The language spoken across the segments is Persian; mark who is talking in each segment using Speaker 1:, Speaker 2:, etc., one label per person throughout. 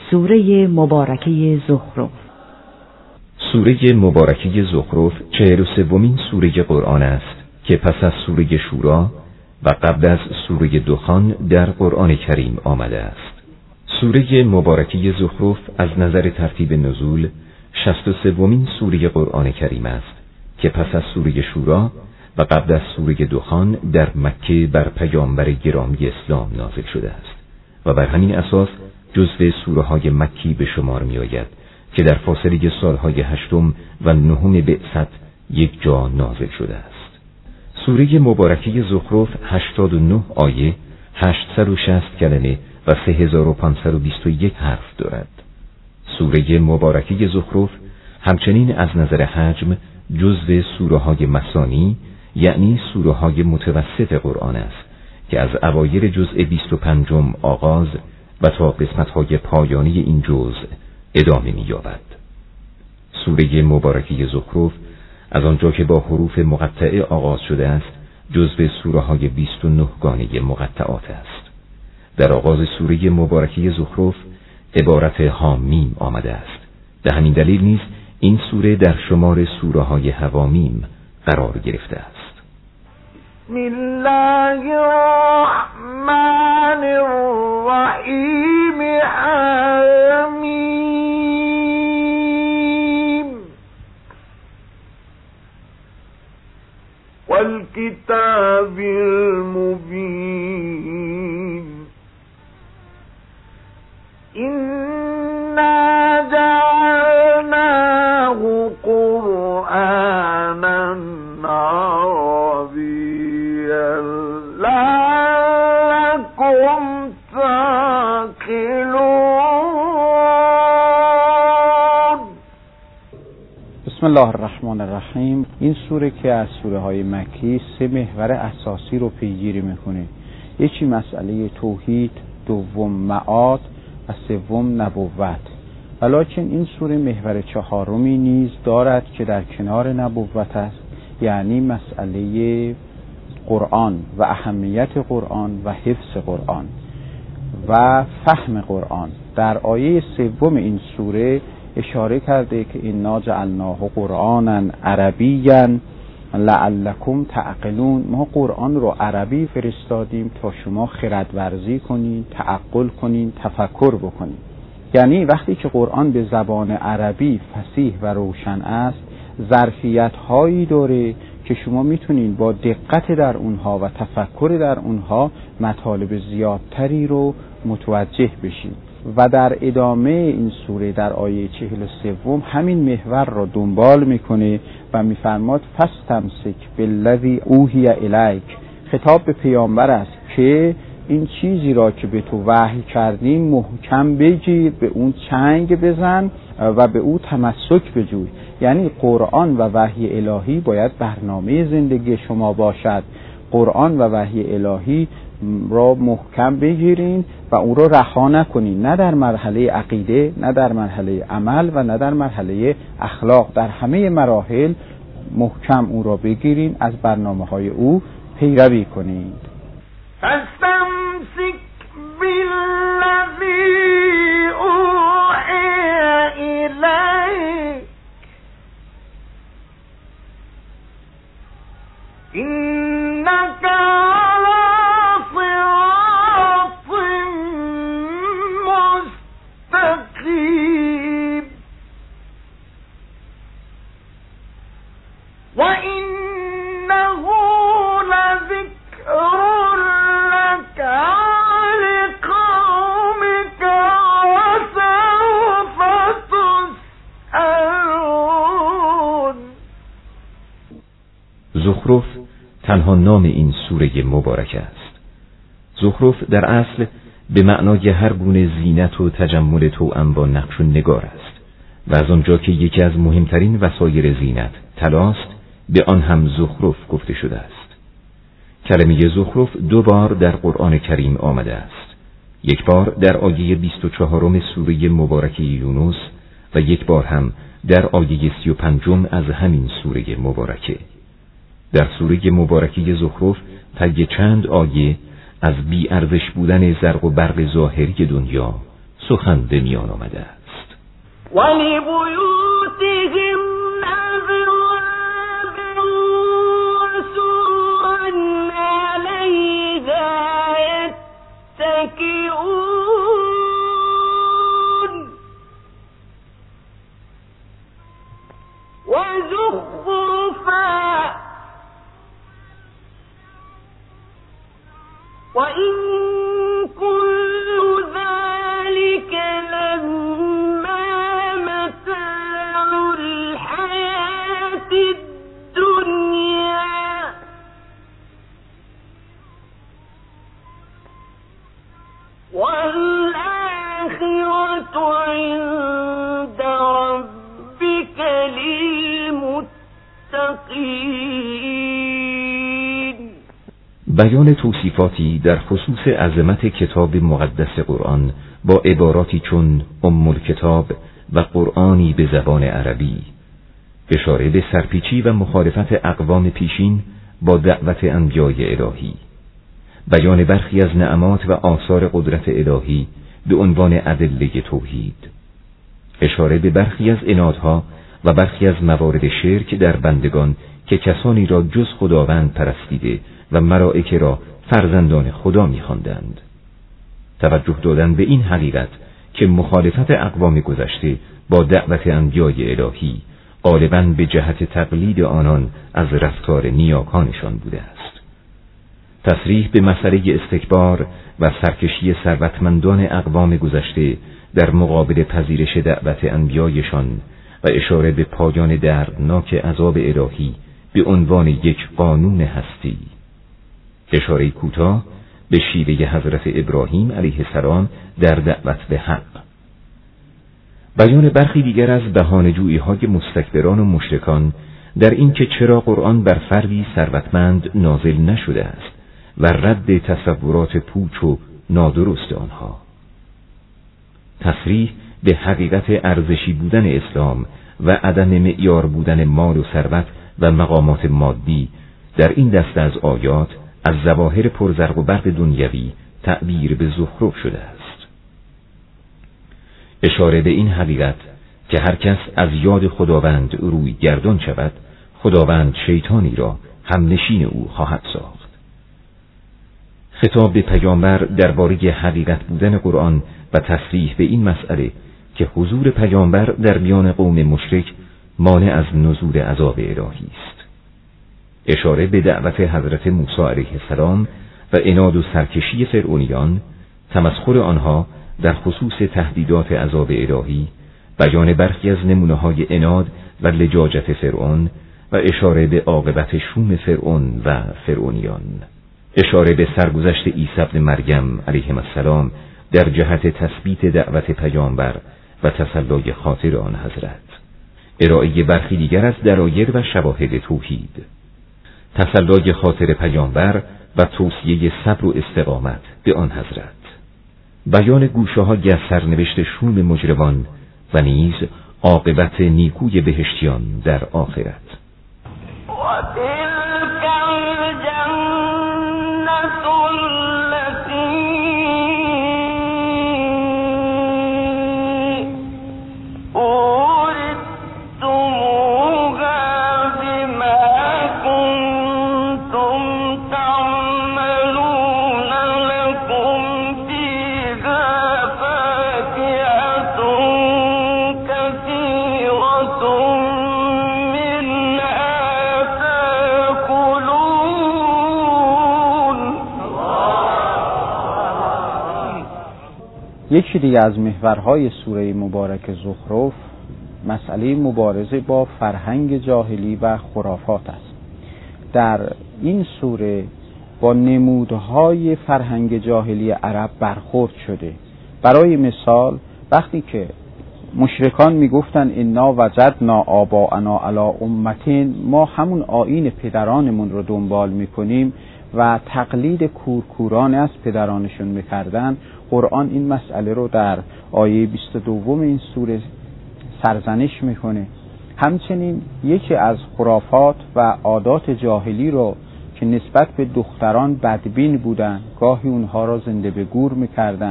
Speaker 1: سوره مبارکه زخرف.
Speaker 2: سوره مبارکه زخرف 43مین سوره قرآن است که پس از سوره شورا و قبل از سوره دخان در قرآن کریم آمده است. سوره مبارکه زخرف از نظر ترتیب نزول 63مین سوره قرآن کریم است که پس از سوره شورا و قبل از سوره دخان در مکه بر پیامبر گرامی اسلام نازل شده است و بر همین اساس جزو سوره های مکی به شمار می آید که در فاصله سالهای 8 و 9 بعثت یک جا نازل شده است. سوره مبارکه زخرف 89 آیه، 860 کلمه و 3521 حرف دارد. سوره مبارکه زخرف همچنین از نظر حجم جزو سوره های مثانی، یعنی سوره های متوسط قرآن است که از اوایل جزء 25 آغاز و تا قسمت های پایانی این جزء ادامه می یابد. سوره مبارکه زخرف از آنجا که با حروف مقطعه آغاز شده است جزو سوره های 29 گانه مقطعات است. در آغاز سوره مبارکه زخرف عبارت حامیم آمده است. به همین دلیل نیز این سوره در شمار سوره های حوامیم قرار گرفته است.
Speaker 3: بسم الله الرحمن الرحیم. حمیم والکتاب المبین إنا جعلناه قرآنا عربيا لعلكم تعقلون.
Speaker 4: بسم الله الرحمن الرحیم. این سوره که از سوره های مکی 3 محور اساسی رو پیگیری میکنه. یکی مسئله توحید، دوم معاد و سوم نبوت. ولکن این سوره محور 4 نیز دارد که در کنار نبوت است، یعنی مسئله قرآن و اهمیت قرآن و حفظ قرآن و فهم قرآن. در آیه 3 این سوره اشاره کرده که انا جعلناه قرآنا عربیا لعلکم تعقلون. ما قرآن رو عربی فرستادیم تا شما خردورزی کنین، تعقل کنین، تفکر بکنین. یعنی وقتی که قرآن به زبان عربی فصیح و روشن است، ظرفیت هایی داره که شما میتونین با دقت در اونها و تفکر در اونها مطالب زیادتری رو متوجه بشین. و در ادامه این سوره در آیه 43 همین محور را دنبال میکنه و میفرماد فاستمسک بالذی اوحی الیک. خطاب به پیامبر است که این چیزی را که به تو وحی کردیم محکم بگیر، به اون چنگ بزن و به او تمسک بجوی. یعنی قرآن و وحی الهی باید برنامه زندگی شما باشد. قرآن و وحی الهی را محکم بگیرین و او را رها نکنین، نه در مرحله عقیده، نه در مرحله عمل و نه در مرحله اخلاق. در همه مراحل محکم او را بگیرین، از برنامه‌های او پیروی کنین.
Speaker 3: فاستمسک بالذی اوحی الیک انک علی صراط مستقیم و انه لذکر لک ولقومک وسوف تسألون.
Speaker 2: زخرف تنها نام این سوره مبارک است. زخرف در اصل به معنای هر گونه زینت و تجمل توأم با نقش و نگار است و از آنجا که یکی از مهمترین وسایل زینت طلاست، به آن هم زخرف گفته شده است. کلمه زخرف 2 بار در قرآن کریم آمده است. یک بار در آیه 24 سوره مبارکه یونس و یک بار هم در آیه 35 از همین سوره مبارکه. در سوره مبارکه زخرف طی چند آیه از بی ارزش بودن زرق و برق ظاهری دنیا سخن به میان آمده است.
Speaker 3: ولبیوتهم أبوابا وسررا علیها یتکئون وزخرفا وإن كل ذلك لما متاع الحياة الدنيا والآخرة عند ربك للمتقين.
Speaker 2: بیان توصیفاتی در خصوص عظمت کتاب مقدس قرآن با عباراتی چون ام الکتاب و قرآنی به زبان عربی، اشاره به سرپیچی و مخالفت اقوام پیشین با دعوت انبیای الهی، بیان برخی از نعمات و آثار قدرت الهی به عنوان ادله توحید، اشاره به برخی از عنادها و برخی از موارد شرک در بندگان که کسانی را جز خداوند پرستیده و ملائکه را فرزندان خدا می‌خواندند. توجه دادن به این حقیقت که مخالفت اقوام گذشته با دعوت انبیای الهی غالباً به جهت تقلید آنان از رفتار نیاکانشان بوده است. تصریح به مسئله استکبار و سرکشی ثروتمندان اقوام گذشته در مقابل پذیرش دعوت انبیایشان و اشاره به پایان دردناک عذاب الهی به عنوان یک قانون هستی، اشاره کوتاه به شیوه حضرت ابراهیم علیه السلام در دعوت به حق، بیان برخی دیگر از بهانه‌جویی‌های مستکبران و مشرکان در این که چرا قرآن بر فردی ثروتمند نازل نشده است و رد تصورات پوچ و نادرست آنها، تصریح به حقیقت ارزشی بودن اسلام و عدم معیار بودن مال و ثروت و مقامات مادی در این دسته از آیات از ظواهر پرزرق و برق دنیوی تعبیر به زخرف شده است. اشاره به این حقیقت که هر کس از یاد خداوند روی گردان شود، خداوند شیطانی را همنشین او خواهد ساخت. خطاب به پیامبر درباره حقیقت بودن قرآن و تصریح به این مسئله که حضور پیامبر در میان قوم مشرک مانع از نزول عذاب الهی است. اشاره به دعوت حضرت موسی علیه السلام و عناد و سرکشی فرعونیان، تمسخر آنها در خصوص تهدیدات عذاب الهی، بیان برخی از نمونه‌های عناد و لجاجت فرعون و اشاره به عاقبت شوم فرعون و فرعونیان، اشاره به سرگذشت عیسی ابن مریم علیه السلام در جهت تثبیت دعوت پیامبر و تسلای خاطر آن حضرت، ارائه برخی دیگر از دلایل و شواهد توحید، تسلای خاطر پیامبر و توصیه صبر و استقامت به آن حضرت، بیان گوشه‌های از سرنوشت شوم مجرمان و نیز عاقبت نیکوی بهشتیان در آخرت.
Speaker 4: یکی دیگر از محورهای سوره مبارک زخرف مسئله مبارزه با فرهنگ جاهلی و خرافات است. در این سوره با نمودهای فرهنگ جاهلی عرب برخورد شده. برای مثال وقتی که مشرکان میگفتن انا وجدنا آباءنا علی امتین، ما همون آیین پدرانمون رو دنبال میکنیم و تقلید کورکورانه از پدرانشون میکردن، قرآن این مسئله رو در آیه 22 این سوره سرزنش میکنه. همچنین یکی از خرافات و عادات جاهلی رو که نسبت به دختران بدبین بودن، گاهی اونها را زنده به گور میکردن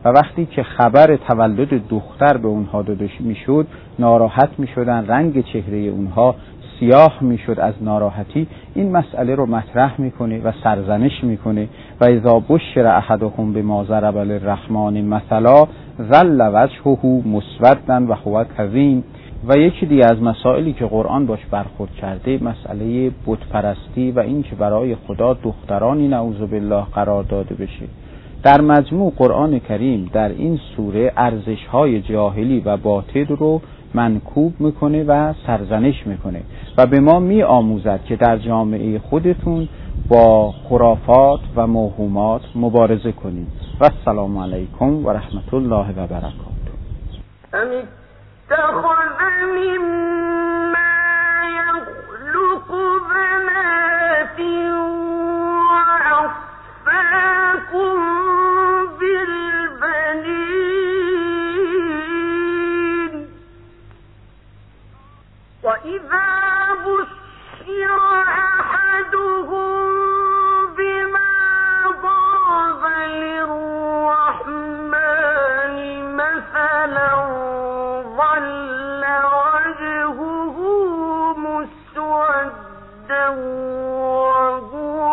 Speaker 4: و وقتی که خبر تولد دختر به اونها داده میشد ناراحت میشدن، رنگ چهره اونها سیاه میشد از ناراحتی. این مسئله رو مطرح میکنه و سرزنش میکنه و اذا بشر احدهم بما ضرب للرحمن مثلا ظل وجهه مسودا و هو کظیم. و یکی دیگه از مسائلی که قرآن باش برخورد کرده مسئله بت پرستی و این که برای خدا دخترانی نعوذ بالله قرار داده بشه. در مجموع قرآن کریم در این سوره ارزش‌های جاهلی و باطل رو منکوب میکنه و سرزنش میکنه و به ما میآموزد که در جامعه خودتون با خرافات و موهومات مبارزه کنید. و السلام علیکم و رحمت الله و برکاته.
Speaker 3: اتخذ مما يخلق بنات وأصفاكم بالبنين وإذا بشر أحدهم بما ضرب للرحمن مثلا ظل وجهه مسودا وهو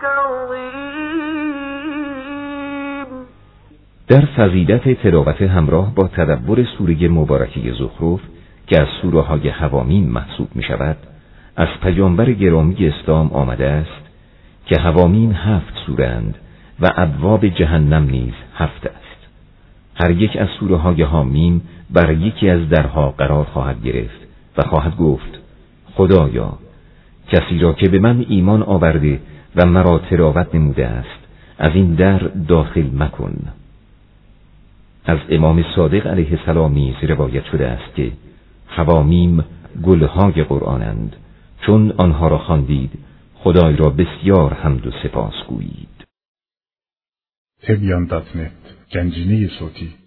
Speaker 3: كظيم.
Speaker 2: در فضیلت تلاوت همراه با تدبر سوره مبارکه زخرف که از سوره های حوامیم محسوب می شود، از پیامبر گرامی اسلام آمده است که حوامیم 7 سوره اند و ابواب جهنم نیز 7 است. هر یک از سوره های حامیم بر یکی از درها قرار خواهد گرفت و خواهد گفت خدایا کسی را که به من ایمان آورده و مرا تلاوت نموده است از این در داخل مکن. از امام صادق علیه السلام نیز روایت شده است که حوامیم گلهای قرآنند، چون آنها را خواندید خدای را بسیار حمد و سپاس گویید.
Speaker 5: تبیان.net گنجینه صوتی